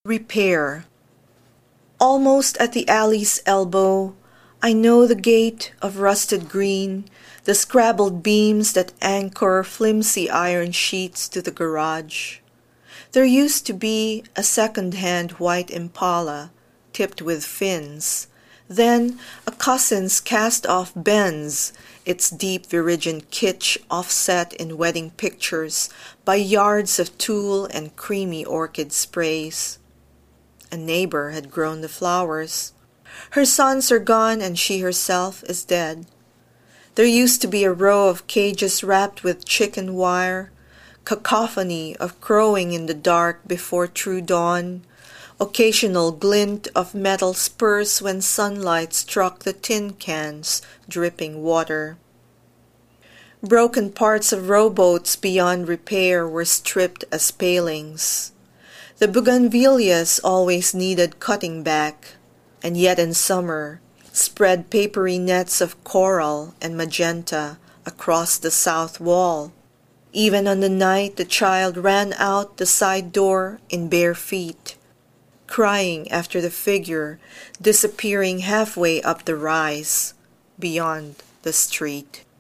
Repair. Almost at the alley's elbow, I know the gate of rusted green, the scrabbled beams that anchor flimsy iron sheets to the garage. There used to be a second-hand white Impala, tipped with fins, then a cousin's cast-off Benz, its deep Virgin kitsch offset in wedding pictures by yards of tulle and creamy orchid sprays. A neighbor had grown the flowers. Her sons are gone and she herself is dead. There used to be a row of cages wrapped with chicken wire, cacophony of crowing in the dark before true dawn, occasional glint of metal spurs when sunlight struck the tin cans dripping water. Broken parts of rowboats beyond repair were stripped as palings. The bougainvilleas always needed cutting back, and yet in summer spread papery nets of coral and magenta across the south wall, even on the night the child ran out the side door in bare feet, crying after the figure disappearing halfway up the rise beyond the street.